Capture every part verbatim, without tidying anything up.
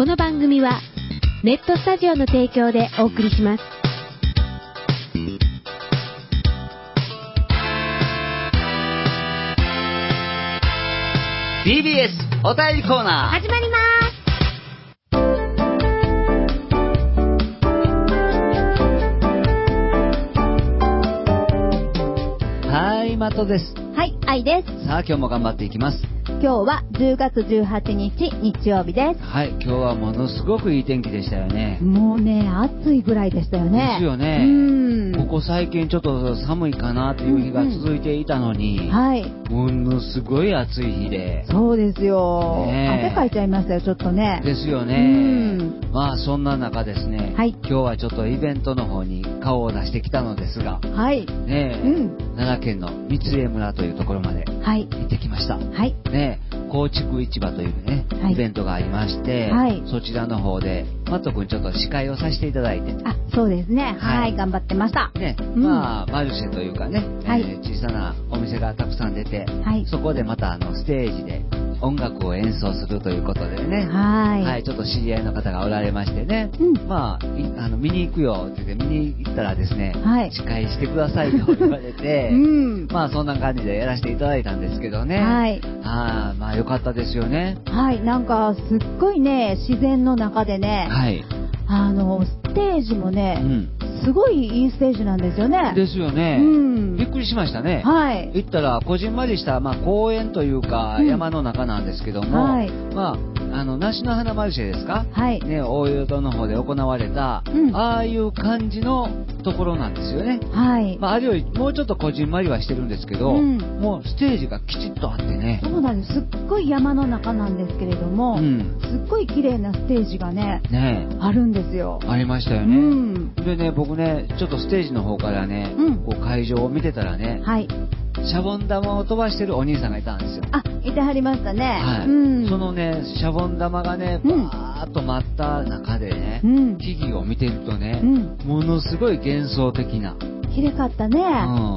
この番組はネットスタジオの提供でお送りします。 ティービーエス お便りコーナー始まります。 はい、マトです。 はい、愛です。 さあ、今日も頑張っていきます。 今日はじゅうがつじゅうはちにち日曜日です。 はい、今日はものすごくいい天気でしたよね。 もうね、暑いぐらいでしたよね。 ですよね。 うん。 ここ最近ちょっと寒いかなっていう日が続いていたのに、 うんうん、はい。 ものすごい暑い日で。 そうですよ。 ね、 汗かいちゃいましたよ、ちょっとね。 ですよね。うん、まあそんな中ですね、はい、今日はちょっとイベントの方に顔を出してきたのですが、 はい。 ねえ、うん、奈良県の三江村というところまで行ってきました。はい。ねえ、高築市場というね、はい、イベントがありまして、はい、そちらの方でマット君ちょっと司会をさせていただいて、 あ、そうですね、はい、はい、頑張ってました。 ね、うん、まあマルシェというかね、はい、えー、小さなお店がたくさん出て、はい、そこでまたあのステージで音楽を演奏するということでね、はい、はい、ちょっと知り合いの方がおられましてね、うん、まああの見に行くよって言って見に行ったらですね、はい、司会してくださいと言われて、うん、まあそんな感じでやらせていただいたんですけどね、はい、あ、まあ良かったですよね。 はい、なんかすっごいね、自然の中でね、はい、あのステージもね、うん、すごいいいステージなんですよね。 ですよね。うん、びっくりしましたね。はい。行ったらこじんまりした、まあ、公園というか、うん、山の中なんですけども、はい、まああの梨の花マルシェですか。はい。ね、大淀の方で行われた、うん、ああいう感じのところなんですよね。はい。まああれよりもうちょっとこじんまりはしてるんですけど、うん、もうステージがきちっとあってね。 そうなんです。すっごい山の中なんですけれども、うん、すっごい綺麗なステージがね、ねあるんですよ。 ありましたよね。うん、でね、僕ね、ちょっとステージの方からね、うん、こう会場を見てたらね、はい、シャボン玉を飛ばしてるお兄さんがいたんですよ。 あ、いてはりましたね。はい。うん、 そのね、シャボン玉がね、バーッと舞った中でね、うん、木々を見てるとね、うん、ものすごい幻想的な。 綺麗かったね。うん、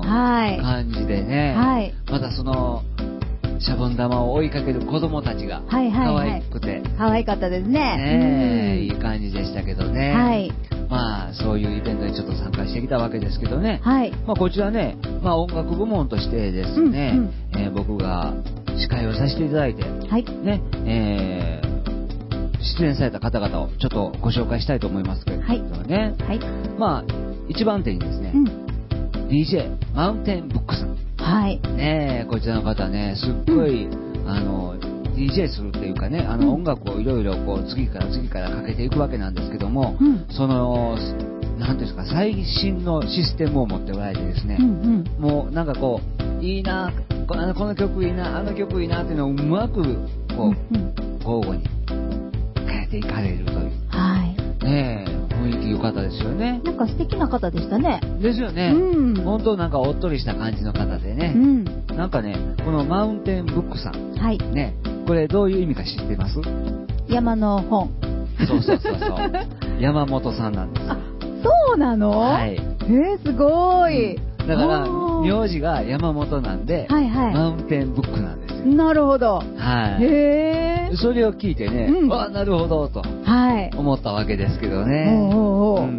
はい。 感じでね、はい。またその、シャボン玉を追いかける子供たちが可愛くて、はいはいはい、 可愛かったですね。 ね、うん、いい感じでしたけどね。はい。まあそういうイベントにちょっと参加してきたわけですけどね。はい。まあこちらね、まあ音楽部門としてですね、うんうん、えー、僕が司会をさせていただいて、はい。ね、えー、出演された方々をちょっとご紹介したいと思いますけどね。はい。はい。まあ一番手にですね、うん、ディージェー マウンテンブックさん。はい。ねえ、こちらの方ね、すっごい、うん、あの、ディージェー するっていうかね、あの、うん、音楽をいろいろこう、次から次からかけていくわけなんですけども、うん、その、なんですか、最新のシステムを持っておられてですね、うんうん、もうなんかこう、いいな、この、この曲いいな、あの曲いいなっていうのをうまく、こう、うんうん、交互に変えていかれるという。はい。ねえ。雰囲気良かったですよね。 なんか素敵な方でしたね。 ですよね。うん、本当なんかおっとりした感じの方でね。うん、なんかね、このマウンテンブックさん。はい。ね、これどういう意味か知ってます？ 山の本。 そうそうそうそう。山本さんなんです。 あ、そうなの？はい。えー、すごい。 うん、だから名字が山本なんで、はいはい、マウンテンブックなんですよ。 なるほど。 はい。へえ。それを聞いてね、うん、あ、なるほどと、はい、思ったわけですけどね。おうおうおう、うん、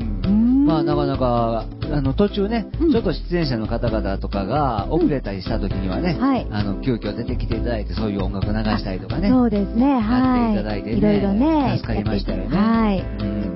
まあなかなかあの途中ね、うん、ちょっと出演者の方々とかが遅れたりした時にはね、うん、はい、あの急遽出てきていただいてそういう音楽流したりとかね、 そうですね、はい、 やっていただいてね、いろいろね、助かりましたよね。はい。うん、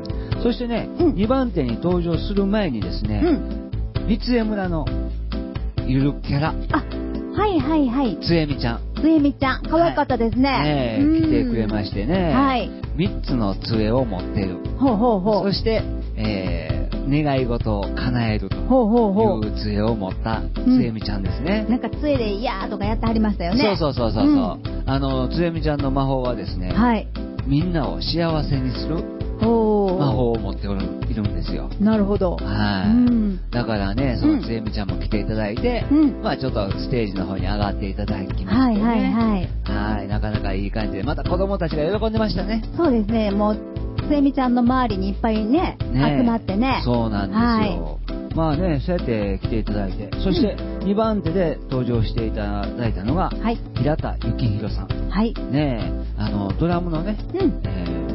そしてね、うん、にばん手に登場する前にですね、うん、三江村のゆるキャラ、 あ、はいはいはい、 つえみちゃん。 つえみちゃん、可愛かったですね。はい、 ねえ、来てくれましてね。はい。みっつの杖を持ってる。ほうほうほう。そして、えー、願い事を叶えるという杖を持ったつえみちゃんですね。 うん、なんか杖でイヤーとかやってはりましたよね。 そうそうそうそう。うん、あの、つえみちゃんの魔法はですね、はい。みんなを幸せにする魔法を持っておるいるんですよ。 なるほど。 はい、うん。だからね、そのつえみちゃんも来ていただいて、うん、まあちょっとステージの方に上がっていただきましてね。はいはいはい。はい、なかなかいい感じで、また子供たちが喜んでましたね。 そうですね、もうつえみちゃんの周りにいっぱいね、ね、集まってね。 そうなんですよ。はい、まあね、そうやって来ていただいて、そしてにばん手で登場していただいたのが、はい、平田幸宏さん。はい。ねえ、あのドラムのね、うん、えー、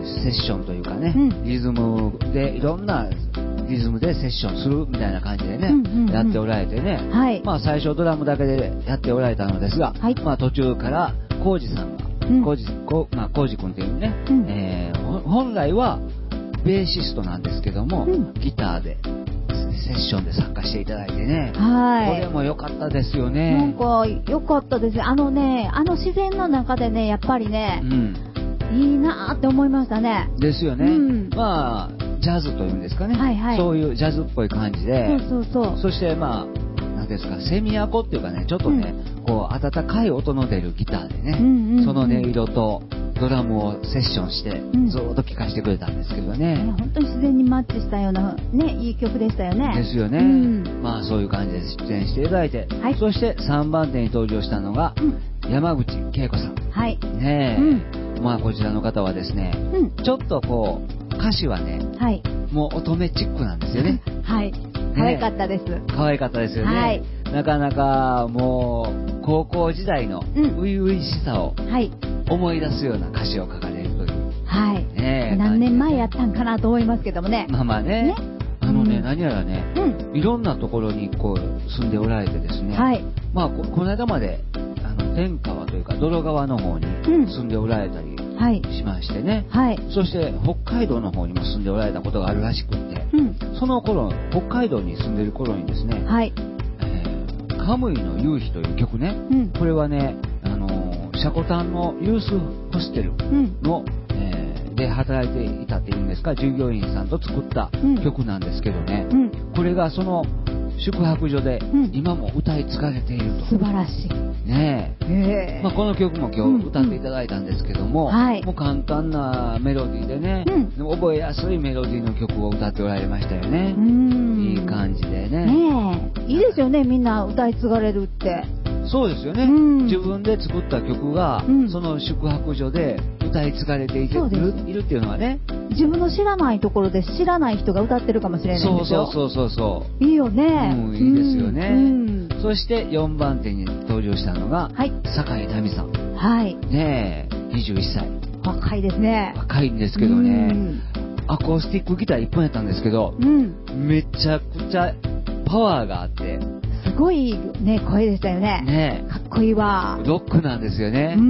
セッションというかね、うん、リズムでいろんなリズムでセッションするみたいな感じでね、うんうんうん、やっておられてね、はい、まあ最初ドラムだけでやっておられたのですが、はい、まあ途中からコウジさんが、うん、コウジ、こまあ、コウジ君っていうね、うん、えー、本来はベーシストなんですけども、うん、ギターでセッションで参加していただいてね、はい、これも良かったですよね。 なんか良かったです。あのね、あの自然の中でね、やっぱりね、うん、いいなって思いましたね。 ですよね。うん、まあジャズというんですかね、はいはい、そういうジャズっぽい感じで、そうそうそう、そしてまあ何ですか、セミアコっていうかね、ちょっとね、うん、こう温かい音の出るギターでね、うんうんうん、その音色とドラムをセッションしてずっと聴かせてくれたんですけどね、うん、 本当に自然にマッチしたようなね、いい曲でしたよね。 ですよね、うん、まあそういう感じで出演していただいて、はい、そしてさんばん手に登場したのが、うん、山口恵子さん、はいねえ、うん、まあこちらの方はですね、うん、ちょっとこう歌詞はね、はい、もう乙女チックなんですよね。 はい、可愛かったです。 可愛かったですよね。はい、なかなかもう高校時代の初々しさを思い出すような歌詞を書かれるという。はい。 ね、何年前やったんかなと思いますけどもね。 まあまあね。ね、あのね、うん、何やらね、うん、いろんなところにこう住んでおられてですね。はい。まあこ、この間まであの天川というか泥川の方に住んでおられたり。うん、はい、しましてね、はい、そして北海道の方にも住んでおられたことがあるらしくって、うん、その頃北海道に住んでいる頃にですね、はい、えー、カムイの夕日という曲ね、うん、これはね、あのー、シャコタンのユースホステルの、うん、えー、で働いていたっていうんですか、従業員さんと作った曲なんですけどね、うん、これがその宿泊所で今も歌い継がれていると、 うん、素晴らしいねえ、まあ、この曲も今日歌っていただいたんですけども、うんうん、はい、もう簡単なメロディーでね、うん、覚えやすいメロディーの曲を歌っておられましたよね。うん、いい感じでね。 ねえ、いいですよね、みんな歌い継がれるって。 そうですよね、うん、自分で作った曲が、うん、その宿泊所で歌い継がれていて、いる、いるっていうのはね、 自分の知らないところで知らない人が歌ってるかもしれないんですよ。 そうそうそうそう、 いいよね、 うん、いいですよね、うん、そしてよんばん手に登場したのが、はい、酒井民さん、はい、ねえ、にじゅういっさい、 若いですね。 若いんですけどね、うん、アコースティックギターいっぽんやったんですけど、うん、めちゃくちゃパワーがあってすごいね、声でしたよね。ね、かっこいいわ。 ロックなんですよね。うん、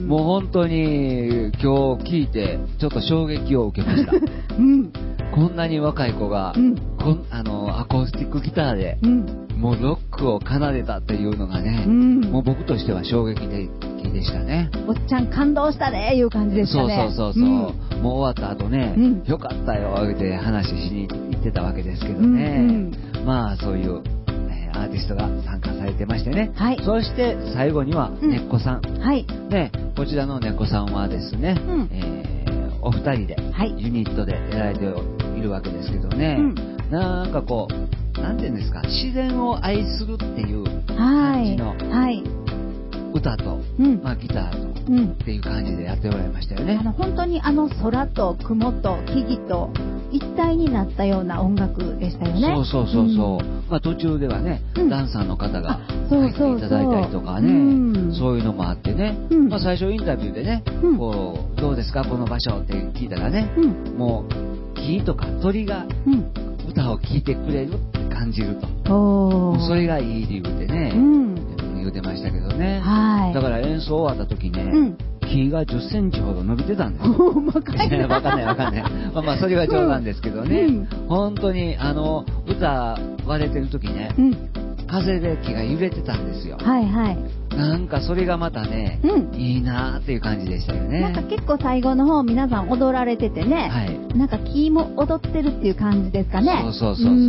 もう本当に今日聞いてちょっと衝撃を受けました。うん、こんなに若い子が、うん、こんあのアコースティックギターで、うん、もうロックを奏でたっていうのがね、うん、もう僕としては衝撃的でしたね。 おっちゃん感動したねいう感じでしたね。 そうそうそうそう、うん、もう終わった後ね、うん、よかったよって話しに行ってたわけですけどね、うんうん、まあそういうアーティストが参加されてましてね、はい、そして最後には根っこさん、うん、はい、ね、こちらの根っこさんはですね、うん、えー、お二人でユニットでやられているわけですけどね、うん、なんかこうなんていうんですか、自然を愛するっていう感じの歌と、はい、まあ、ギターと、うん、っていう感じでやっておられましたよね。 あの本当にあの空と雲と木々と一体になったような音楽でしたよね。 そうそうそうそう、うん、まあ、途中ではね、うん、ダンサーの方が入っていただいたりとかね、うん、そういうのもあってね、うん、まあ、最初インタビューでね、うん、こうどうですかこの場所って聞いたらね、うん、もう木とか鳥が歌を聴いてくれるって感じると、もうそれがいい理由でね、うん、言うてましたけどね、はい、だから演奏終わった時ね、うん、木がじゅっセンチほど伸びてたんですよ。わかんないわかんないわかんない。まあまあそれは冗談ですけどね。うん、本当にあの歌割れてる時ね、うん、風で木が揺れてたんですよ。はいはい。なんかそれがまたね、うん、いいなーっていう感じでしたよね。 なんか結構最後の方皆さん踊られててね、はい、なんか木も踊ってるっていう感じですかね。 そうそうそうそう。うん、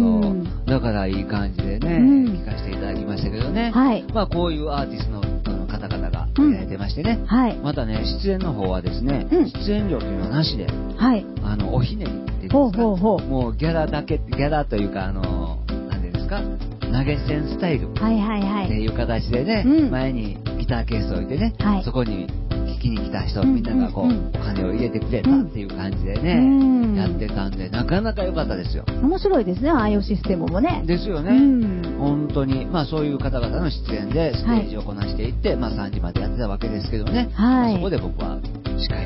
だからいい感じでね、うん、聞かせていただきましたけどね。はい。まあこういうアーティストの方々がやられてましてね、うん、はい、またね出演の方はですね、うん、出演料というのはなしで、はい、あのおひねりっていうんですか、ほうほうほう、もうギャラだけ、ギャラというかあの何ていうんですか、投げ銭スタイルっていう形でね、はいはいはい、前にギターケースを置いてね、はい、そこに聴きに来た人、みんながこう、うんうんうん、お金を入れてくれたっていう感じでね、うん、やってたんでなかなか良かったですよ。 面白いですね、ああいうシステムもね。 ですよね、うん、本当に、まあ、そういう方々の出演でステージをこなしていって、はい、まあ、さんじまでやってたわけですけどね、はい、まあ、そこで僕は司会を務め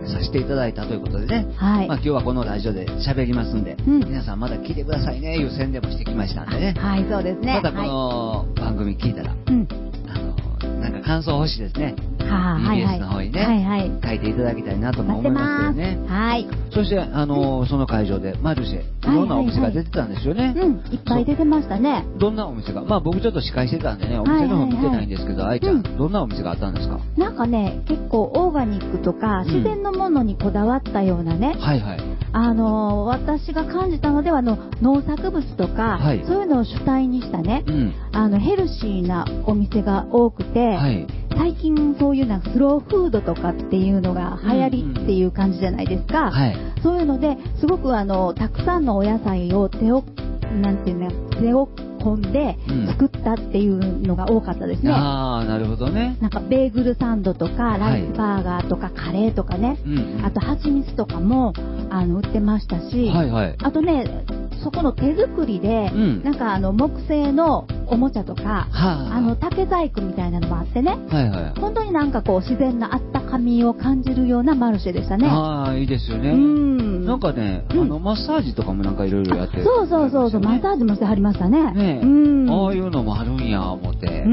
させていただいたということでね、 はい、 まあ、今日はこのラジオで喋りますんで、うん、皆さんまだ聞いてくださいねいう宣伝もしてきましたんでね。 はい、そうですね。 またこの番組聞いたら、はい、あのなんか感想欲しいですね。 はあ、 ビービーエス の方にね、はいはい、書いていただきたいなとも思いますけどね。 はい。 そしてあの、うん、その会場でマルシェ、いろんなお店が出てたんですよね。 はいはいはい、うん、いっぱい出てましたね。 どんなお店が、まあ僕ちょっと司会してたんでね、お店の方見てないんですけど、愛、はいはいはい、ちゃん、うん、どんなお店があったんですか？ なんかね、結構オーガニックとか自然のものにこだわったようなね。 うん、はいはい。 あの私が感じたのではあの農作物とか、はい、そういうのを主体にしたね、うん、あのヘルシーなお店が多くて、はい、最近そういうなんかスローフードとかっていうのが流行りっていう感じじゃないですか、うんうん、はい、そういうのですごくあのたくさんのお野菜を手をなんていうの手を込んで作ったっていうのが多かったですね、うん、 ああ、なるほどね。 なんかベーグルサンドとかライスバーガーとかカレーとかね、はい、あと蜂蜜とかもあの売ってましたし、はいはい、あとねそこの手作りで、うん、なんかあの木製のおもちゃとか、はあ、あの竹細工みたいなのもあってね、はいはい、本当になんかこう自然なあったかみを感じるようなマルシェでしたね。 ああ、いいですよね。うん、なんかね、うん、あのマッサージとかもなんかいろいろやってる、ね、 そうそうそうそう、マッサージもしてはりましたね。 ね、うん、ああいうのもあるんや思って、うん、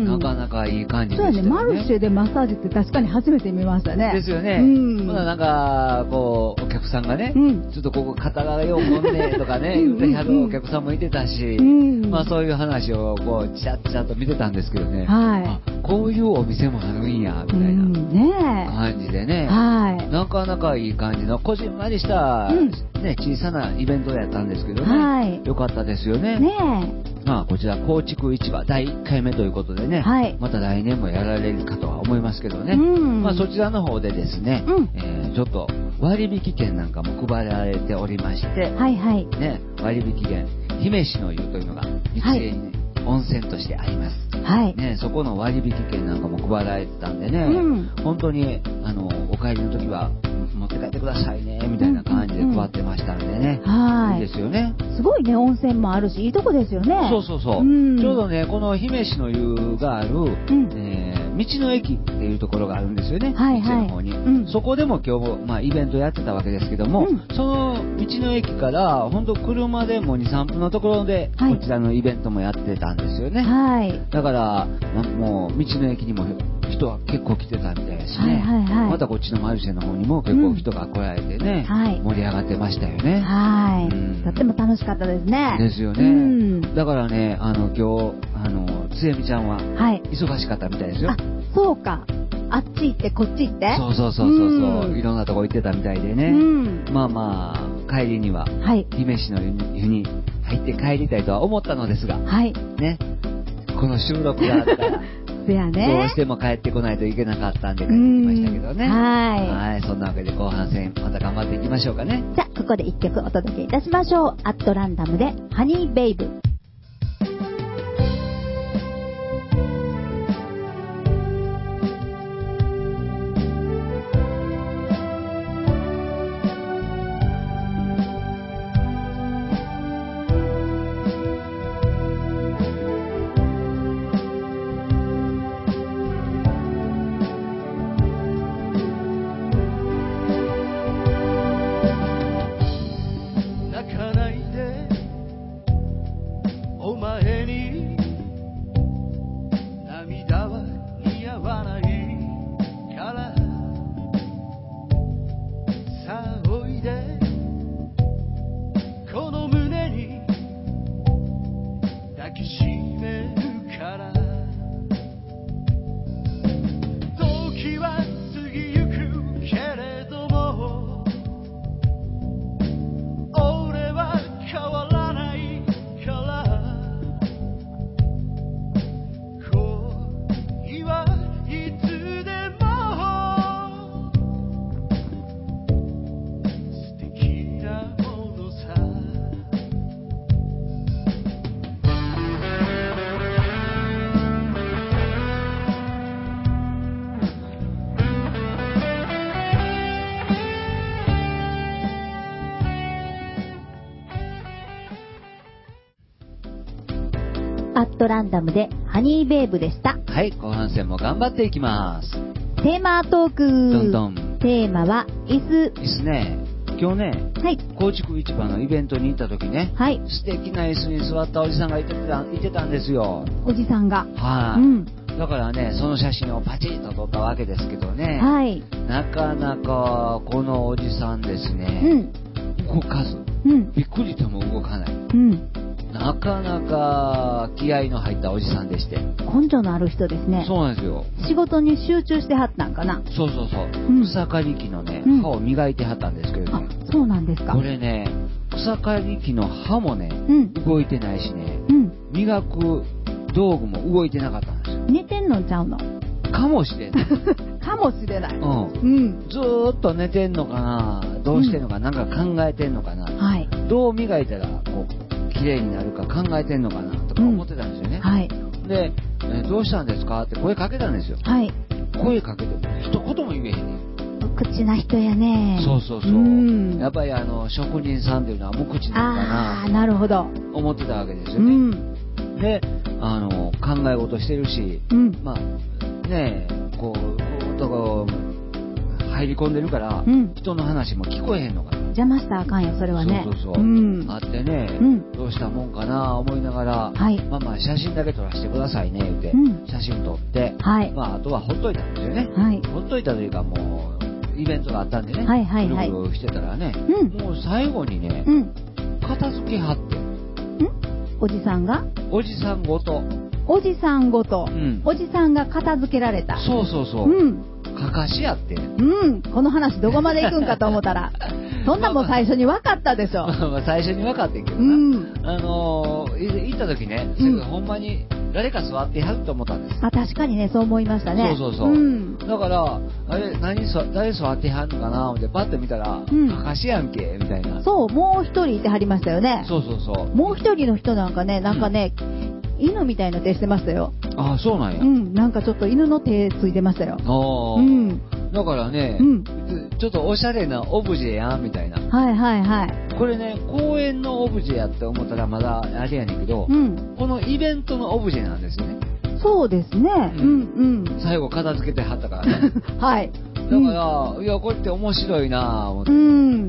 なかなかいい感じでしたね。 そうね、マルシェでマッサージって確かに初めて見ましたね。 ですよね。うん、まだなんかこうお客さんがね、うん、ちょっとここ肩がようもんねとかね言ってはるお客さんもいてたし、うん、まあそういう話をこうちらちらと見てたんですけどね、はい、あ、こういうお店もあるんやみたいな感じでね、はい、なかなかいい感じのこじんまりした、うん、ね、小さなイベントやったんですけどね、はい、よかったですよね。ね、まあこちら構築市場だいいっかいめということでね、はい、また来年もやられるかとは思いますけどね、うん、まあそちらの方でですね、うん、えー、ちょっと割引券なんかも配られておりまして、はいはい、ね、割引券姫路の湯というのが三重に、ね、はい、温泉としてあります、はいね、そこの割引券なんかも配られてたんでね、うん、本当にあのお帰りの時は持って帰ってくださいねみたいな感じで配ってましたんでね、うんうん、はい、いいですよね。 すごいね、温泉もあるしいいとこですよね。 そうそうそう、うん、ちょうどねこの姫路の湯がある、うん、えー道の駅っていうところがあるんですよね、はいはい、道の方に、うん、そこでも今日も、まあ、イベントやってたわけですけども、うん、その道の駅から本当車でもに、さんぷんのところでこちらのイベントもやってたんですよね、はい、だからもう道の駅にも人は結構来てたみたいですね、はいはいはい、またこっちのマルシェの方にも結構人が来られてね、うん、はい、盛り上がってましたよね。 はい、うん、とっても楽しかったですね。 ですよね、うん、だからねあの今日あのつえみちゃんは忙しかったみたいですよ、はい、 あ、そうか、あっち行ってこっち行って、 そうそうそうそうそう、うん、いろんなとこ行ってたみたいでね、うん、まあまあ帰りには、はい、姫路の湯に入って帰りたいとは思ったのですが、はい、ね、この収録があったらせやね、 どうしても帰ってこないといけなかったんで帰ってきましたけどね、はい、はい、そんなわけで後半戦また頑張っていきましょうかね。 じゃあここでいっきょくお届けいたしましょう。アットランダムでハニーベイブ。アットランダムでハニーベイブでした。 はい、後半戦も頑張っていきます。 テーマトーク。 どんどん。 テーマは椅子。 椅子ね。今日ね、はい、高知区市場のイベントに行った時ね、はい、素敵な椅子に座ったおじさんがいてた、いてたんですよ。 おじさんが。 はい、あ、うん。だからね、その写真をパチッと撮ったわけですけどね、はい、なかなかこのおじさんですね、うん、動かず、うん、びっくりとも動かない。うん、なかなか気合の入ったおじさんでして。 根性のある人ですね。 そうなんですよ。 仕事に集中してはったんかな。 そうそうそう。うん、草刈り機のね、歯を磨いてはったんですけどね。 あ、そうなんですか。 これね、草刈り機の歯もね、うん、動いてないしね、うん、磨く道具も動いてなかったんですよ。 寝てんのちゃうの？ かもしれない。 かもしれない。うん。 うん。ずーっと寝てんのかな、どうしてんのか、うん、なんか考えてんのかな。はい。どう磨いたらこう綺麗になるか考えてんのかなとか思ってたんですよね。うん、はい。で、えー、どうしたんですかって声かけたんですよ。はい。声かけても一言も言えへんねん。 無口な人やね。 そうそうそう。うん、やっぱりあの職人さんっていうのは無口なのかな。 ああ、なるほど。 思ってたわけですよね。うん、で、あの考え事してるし、うん、まあねえこうこうとこ入り込んでるから、うん、人の話も聞こえへんのかな。 邪魔したらあかんよそれはね。 そうそうそう。うん、あってね、うん、どうしたもんかな思いながら、はい、まあまあ写真だけ撮らせてくださいね言って、うん、写真撮って、はい、まああとはほっといたんですよね。はい、ほっといたというかもうイベントがあったんでね、はいはいはい、ぐるぐるしてたらね、うん、もう最後にね、うん、片付けはって。 ん？おじさんが？ おじさんごと。 おじさんごと、うん、おじさんが片付けられた。 そうそうそう。うん。かかしやって。 うん。この話どこまで行くんかと思ったら、そんなもん最初に分かったでしょ。 まあ最初に分かってんけどな。うん、あのー、行った時ね、うん、ほんまに誰か座ってはると思ったんです。 あ、確かにね、そう思いましたね。 そうそうそう。うん、だから、あれ、何そ、誰座ってはるのかなってパッと見たら、うん、かかしやんけ、みたいな。 そう、もう一人いてはりましたよね。 そうそうそう。 もう一人の人なんかね、なんかね、うん、犬みたいな手してましたよ。 ああ、そうなんや。 うん、なんかちょっと犬の手ついてましたよ。ああ。うん。 だからね、うん、ちょっとおしゃれなオブジェやんみたいな。 はいはいはい。 これね、公園のオブジェやって思ったらまだあれやねんけど、うん、このイベントのオブジェなんですよね。 そうですね。うん、うん、 うん。最後片付けてはったからね。 はい。 だから、うん、いや、これって面白いなぁ思って、うん。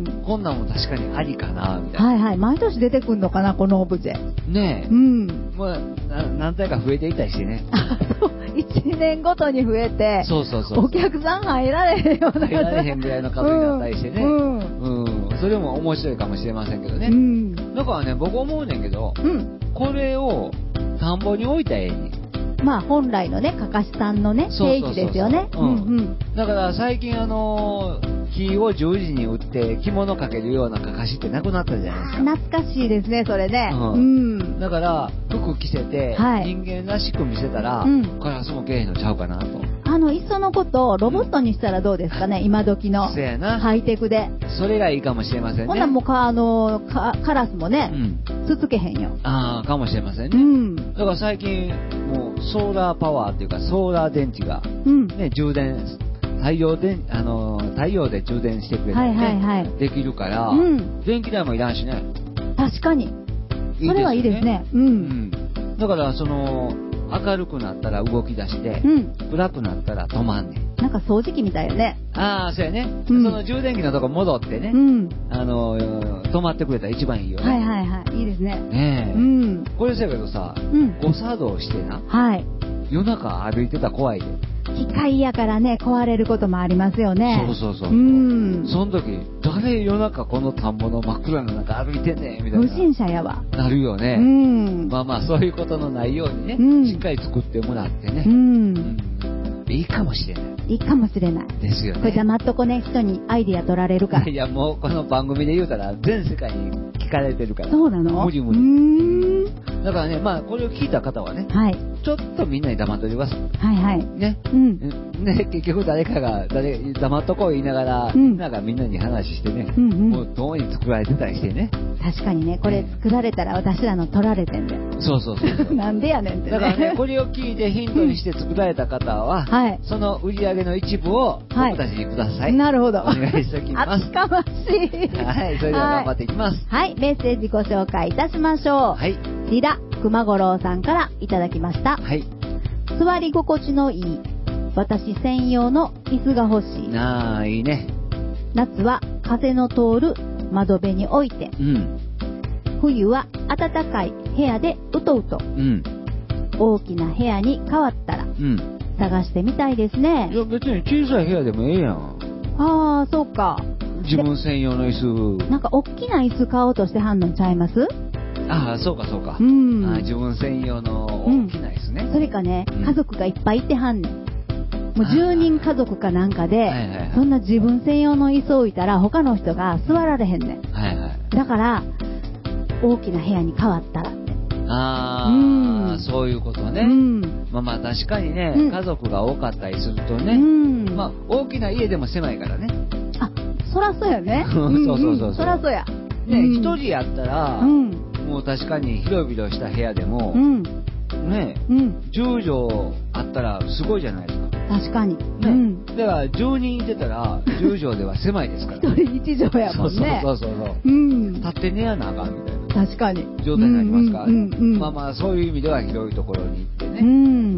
こんなんも確かにありかなみたいな。 はいはい。毎年出てくんのかな、このオブジェ。 ねえ。うん。もう、何体か増えていたりしてね。 いちねんごとに増えて、 そうそうそうそう。 お客さん入られへんような。 入られへんぐらいの数になったりしてね。うん。うん。それも面白いかもしれませんけどね。うん。だからね、僕思うねんけど、うん。これを田んぼに置いたらええに。 まあ本来のね、かかしさんのね、定義ですよね。うんうん。 だから最近あのー、木を十字に打って着物かけるようなかかしってなくなったじゃないですか。 懐かしいですね、それね。うん。うん、 だから服着せて、はい、人間らしく見せたら、うん、カラスもけえへんのちゃうかなと。 あの、いっそのことをロボットにしたらどうですかね、うん、今時の。 そうやな。 ハイテクで。 それがいいかもしれませんね。 ほんならもうか、あのか、カラスもね、うん、つつけへんよ。 ああ、かもしれませんね。うん。だから最近、もうソーラーパワーっていうか、ソーラー電池が、うん、ね、充電、太陽で、あのー、太陽で充電してくれて、ね、はいはいはい、できるから、うん、電気代もいらんしね。 確かに。いいそれはいいですね。うん。うん、 だから、その、明るくなったら動き出して、うん、暗くなったら止まんねん。 なんか掃除機みたいよね。 ああ、そうやね。うん、その充電器のとこ戻ってね、うん、あのー、止まってくれたら一番いいよね。 はいはいはい。いいですね。 ねえ。うん。これせやけどさ、うん、誤作動してな。はい。夜中歩いてたら怖いで。 機械やからね、壊れることもありますよね。 そうそうそう。うん。その時、誰夜中この田んぼの真っ暗の中歩いてんねんみたいな。 不審者やわ。 なるよね。うん。まあまあ、そういうことのないようにね、うん、しっかり作ってもらってね。うん。うん、いいかもしれない。 いいかもしれない。 ですよね。 これ黙っとこね、人にアイディア取られるから。 いや、もうこの番組で言うたら、全世界に聞かれてるから。 そうなの？ 無理無理。うーん。だからね、まあ、これを聞いた方はね、はい。ちょっとみんなに黙っといてください。 はいはい。 ね。うん。ね、結局誰かが、誰、黙っとこう言いながら、うん、みんながみんなに話してね、うんうん、もうどうに作られてたりしてね。 確かにね、これ作られたら私らの取られてんで。 そうそうそうそう。 なんでやねんってね。 だからね、これを聞いてヒントにして作られた方は、はい。その売り上げの一部を僕たちにください。はい、 なるほど。 お願いしておきます。 厚かましい。 はい、それでは頑張っていきます。 はい、はい、メッセージご紹介いたしましょう。はい。リラ熊五郎さんからいただきました。はい。座り心地のいい私専用の椅子が欲しい。 ああ、いいね。 夏は風の通る窓辺に置いて、うん、冬は暖かい部屋でうとうと、うん、大きな部屋に変わったら、うん、探してみたいですね。 いや別に小さい部屋でもええやん。 ああ、そうか。 自分専用の椅子。 なんか大きな椅子買おうとしてはんのちゃいます？ ああ、そうかそうか。うん、あ自分専用の大きな椅子ね。 うん、それかね、うん、家族がいっぱいいてはんねん。もうじゅうにん家族かなんかで、はいはいはい、そんな自分専用の椅子を置いたら他の人が座られへんねん。はいはい、だから大きな部屋に変わったらって。 ああ、うん、そういうことね。うん、まあまあ確かにね、うん、家族が多かったりするとね、うん、まあ大きな家でも狭いからね。 あ、そらそうやね。 そうそうそうそう。 そらそうや。 ね、一、うん、人やったら、うん、もう確かに広々した部屋でも、うん、ね、うん、じゅう畳あったらすごいじゃないですか。 確かに。ね、 うん、だからじゅうにんいてたらじゅう畳では狭いですから。 一人一畳やもんね。 そうそうそうそう。うん。立って寝やなあかんみたいな。 確かに。 状態になりますから、ね、うんうんうん、まあまあそういう意味では広いところに行ってね、うん、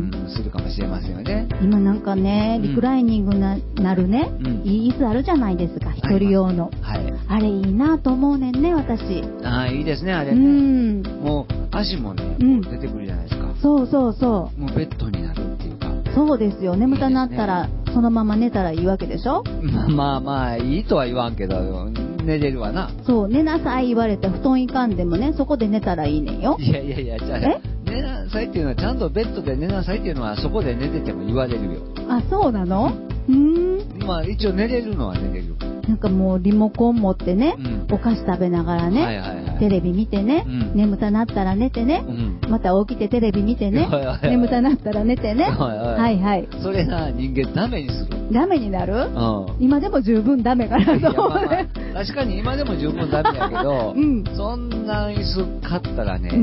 うん、するかもしれませんよね。 今なんかね、リクライニングな、なるね、うん、いい椅子あるじゃないですか、一人用の。はい。あれいいなと思うねんね、私。 ああ、いいですね、あれね。うん、もう足もね、もう出てくるじゃないですか。 そうそうそう。 もうベッドになるっていうか。 そうですよ。眠たなったら、いいね、そのまま寝たらいいわけでしょ。 まあまあまあ、いいとは言わんけど、寝れるわな。 そう、寝なさい言われて布団いかんでもね、そこで寝たらいいねんよ。 いやいやいや、じゃあ、寝なさいっていうのは、ちゃんとベッドで寝なさいっていうのは、そこで寝てても言われるよ。 あ、そうなの？うーん。 まあ一応寝れるのは寝れる。 なんかもうリモコン持ってね、うん、お菓子食べながらね、はいはいはい、テレビ見てね、うん、眠たなったら寝てね、うん、また起きてテレビ見てね、はいはいはい、眠たなったら寝てね、はいはい、はいはい。 それな、人間ダメにする。 ダメになる？うん、今でも十分ダメかなと思う、まあまあ、確かに今でも十分ダメやけど、うん、そんな椅子買ったらね、うん、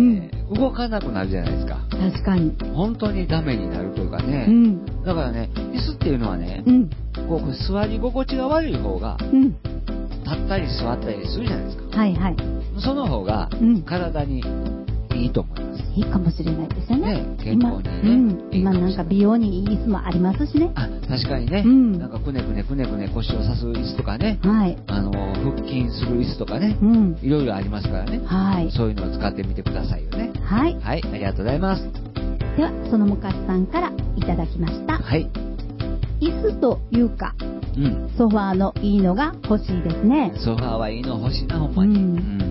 動かなくなるじゃないですか。 確かに。 本当にダメになるというかね、うん、だからね、椅子っていうのはね、うん、こう座り心地が悪い方が、うん、立ったり座ったりするじゃないですか。はいはい。その方が体にいいと思います。 いいかもしれないですよね。 ね、健康にね。 今、うん、今なんか美容にいい椅子もありますしね。 あ、確かにね。うん、なんかくねくねくねくね腰をさす椅子とかね。はい。あの腹筋する椅子とかね。うん。いろいろありますからね。はい。そういうのを使ってみてくださいよね。はい。はい、ありがとうございます。 ではその昔さんからいただきました。はい。椅子というか、うん、ソファーのいいのが欲しいですね。 ソファーはいいの欲しいな、ほんまに。うん、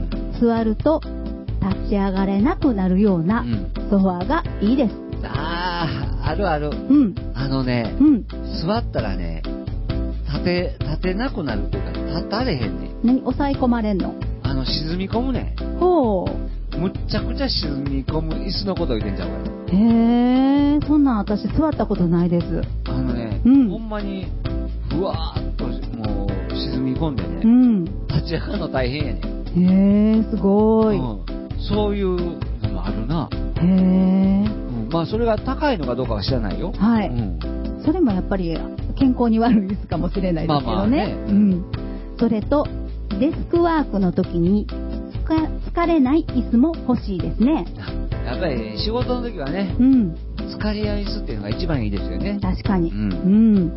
座ると立ち上がれなくなるようなソファーがいいです。うん、 ああ、あるある。うん、あのね、うん、座ったらね、立て、立てなくなるというか、立たれへんねん。 何、抑え込まれんの？ あの、沈み込むねん。ほう。むっちゃくちゃ沈み込む椅子のことを言ってんちゃうから。 へえ、そんなん私座ったことないです。 あのね、うん、ほんまにふわーっともう沈み込んでね、うん、立ち上がるの大変やねん。 へえ、すごい、うん、 そういうのもあるな。へえ、うん、まあそれが高いのかどうかは知らないよ。はい、うん、 それもやっぱり健康に悪い椅子かもしれないですけどね。まあまあね、うん、それとデスクワークの時に疲れない椅子も欲しいですね。 やっぱり仕事の時はね、うん、疲れや椅子っていうのが一番いいですよね。 確かに、うん、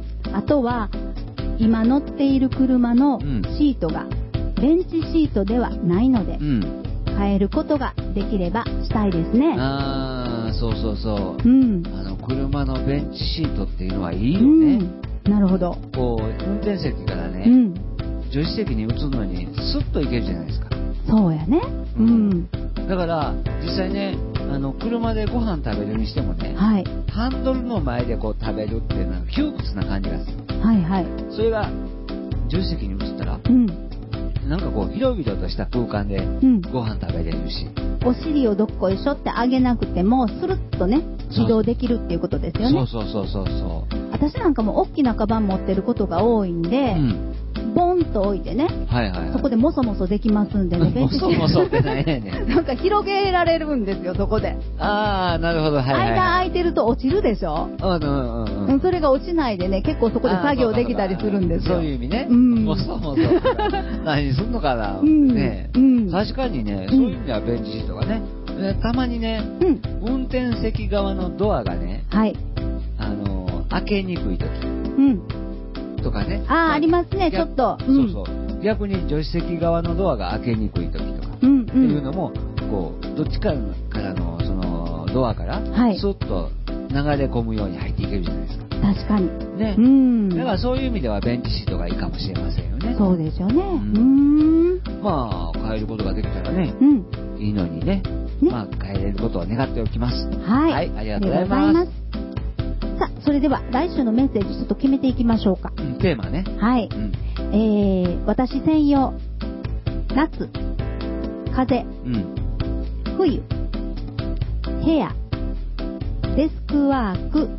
うん、あとは今乗っている車のシートがベンチシートではないので、うん、変えることができればしたいですね。 ああ、そうそうそう、うん、あの車のベンチシートっていうのはいいよね、 うん、なるほど。 こう運転席からね、うん、助手席に移るのにスッといけるじゃないですか。 そうやね、うん、 だから実際ね、あの車でご飯食べるにしてもね、はい、ハンドルの前でこう食べるっていうのは窮屈な感じがする。はいはい。それが助手席に移ったら、うん、なんかこう広々とした空間でご飯食べれるし、 うん、お尻をどっこいしょって上げなくてもスルッとね移動できるっていうことですよね。 そうそうそうそうそう。 私なんかも大きなカバン持ってることが多いんで、うん、ボンと置いてね、はいはいはい、そこでもそもそできますんでね。 もそもそってないねんなんか広げられるんですよ、そこで。 ああ、なるほど、はいはいはい、 間空いてると落ちるでしょ。うんうんうんうん、それが落ちないでね、結構そこで作業できたりするんですよ。 そういう意味ね、うん、もそもそ何すんのかな、うん、ね、うん、確かにね、そういう意味ではベンチシートがね、たまにね、うん、運転席側のドアがね、はい、あの開けにくい時、うん、 とかね。 ああ、ありますね、ちょっと。 そうそう。逆に助手席側のドアが開けにくい時とか、っていうのも、こう、どっちかからの、その、ドアから、スッと流れ込むように入っていけるじゃないですか。 確かに。 ね。うん。だからそういう意味ではベンチシートがいいかもしれませんよね。 そうですよね。うん。 まあ、変えることができたらね、いいのにね。まあ、変えれることを願っておきます。 はい。 はい、ありがとうございます。 さあ、それでは来週のメッセージちょっと決めていきましょうか。 うん、テーマね。 はい。うん、えー、私専用、夏、風、うん、冬、部屋、デスクワーク、うん、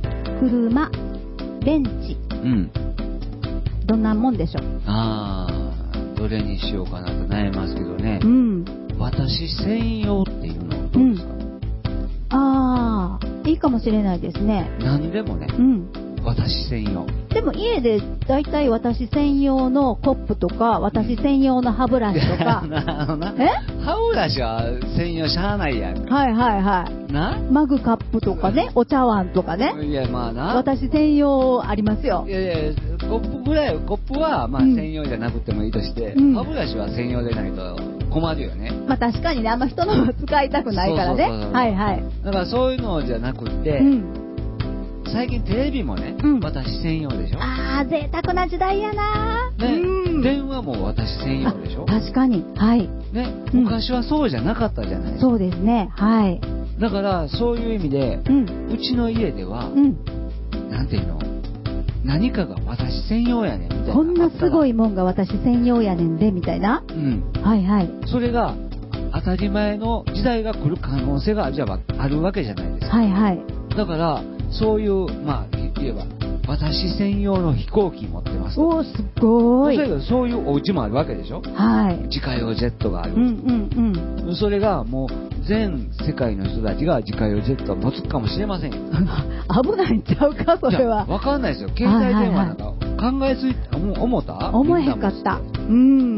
車、ベンチ、うん、どんなもんでしょう。 あー、どれにしようかなと悩みますけどね。うん、私専用っていうのどうですか。うん、 あー、いいかもしれないですね。 何でもね、うん、私専用。 でも家でだいたい私専用のコップとか、私専用の歯ブラシとか。 なるほどな。え？歯ブラシは専用しゃあないやん。 はいはいはい。な？マグカップとかね、お茶碗とかね。 いやまあな。 私専用ありますよ。 いやいや、コップぐらい、コップはまあ専用じゃなくてもいいとして、うん、歯ブラシは専用でないと困るよね。 まあ確かにね、あんま人のも使いたくないからね。そうそうそうそう。はいはい。だからそういうのじゃなくて、うん、最近テレビもね、うん、私専用でしょ。 ああ、贅沢な時代やな。 ね、うん、電話も私専用でしょ。 確かに、はい。 ね、昔はそうじゃなかったじゃないですか。そうですね、はい。 だからそういう意味で、うん、うちの家では、うん、なんていうの、何かが私専用やねんみたいな。 こんなすごいもんが私専用やねんでみたいな。うん。はいはい。 それが当たり前の時代が来る可能性があるあるわけじゃないですか。 はいはい。 だからそういうまあ言えば私専用の飛行機持ってますと。 おー、すごい。 そういうお家もあるわけでしょ。はい。自家用ジェットがある。うんうんうん。それがもう全世界の人たちが自家用ジェットを持つかもしれませんよ。 危ないんちゃうかそれは。 わかんないですよ。携帯電話なんか考えついて、思った思えへんかった。うん。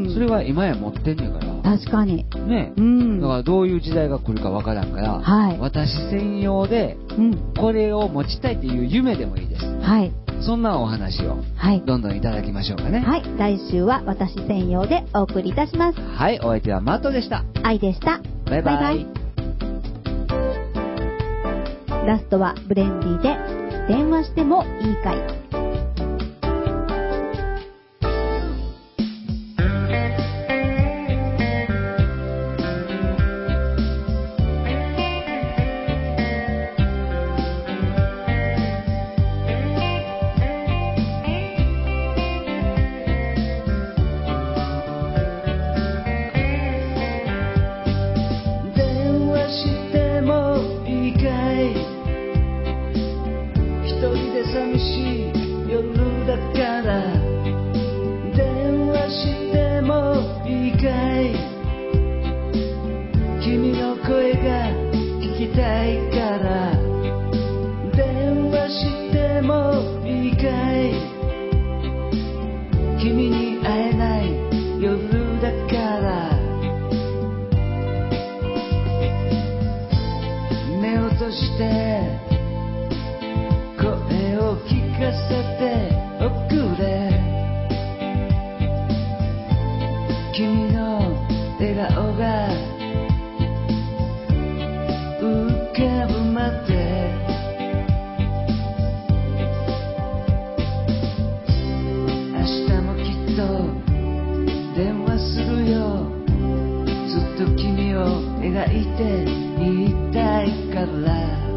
それは今や持ってんねんから。 確かに。 ね。うん。だからどういう時代が来るかわからんから、はい。私専用で、うん。これを持ちたいっていう夢でもいいです。はい。そんなお話を、はい。どんどんいただきましょうかね。 はい。来週は私専用でお送りいたします。 はい。お相手はマットでした。 愛でした。 バイバイ。バイバイ。 ラストはブレンディで電話してもいいかい。 寂しい夜だから電話してもいいかい。君の声が聞きたいから電話してもいいかい。君に会えない夜だから目を閉じて聞かせておくれ。君の笑顔が浮かぶまで明日もきっと電話するよ。ずっと君を描いていたいから